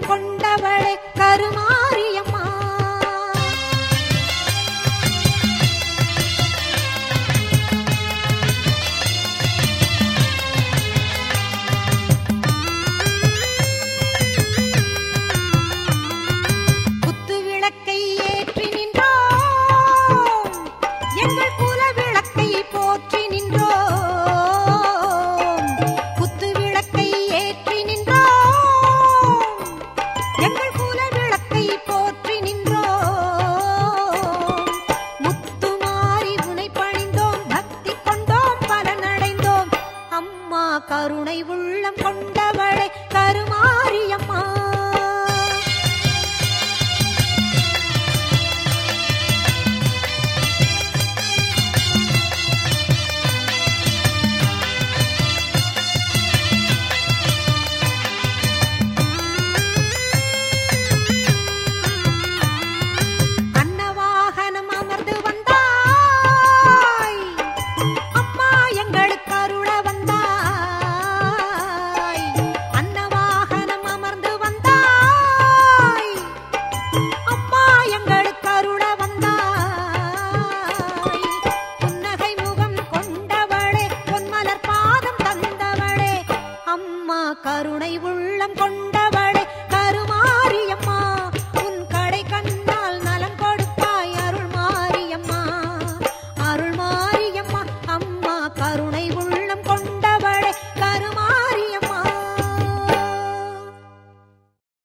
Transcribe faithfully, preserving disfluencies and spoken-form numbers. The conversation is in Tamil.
உள்ளம் கொண்டவளே கருமாரியம்மா. குத்து விளக்கை ஏற்றி நின்றோம், எங்கள் குல விளக்கை போற்றி நின்றோம். குத்து விளக்கை ஏற்றி நின்றோம், எங்கள் குல விளக்கை போற்றி நின்றோம். முத்துமாரி உனை பணிந்தோம், பக்தி கொண்டோம், பலனடைந்தோம். அம்மா கருணை உள்ளம் கொண்டவளே கருமாரியம்மா. அன்னவாகனம் அமர்ந்து வந்தாய், அம்மா எங்களுக்கு அருள வந்தாய். அன்னவாகனம் அமர்ந்து வந்தாய், அம்மா எங்களுக்கு அருள வந்தாய். புன்னகை முகம் கொண்டவளே, பொன்மலர் பாதம் தந்தவளே, அம்மா கருணை உள்ளம் கொண்டவளே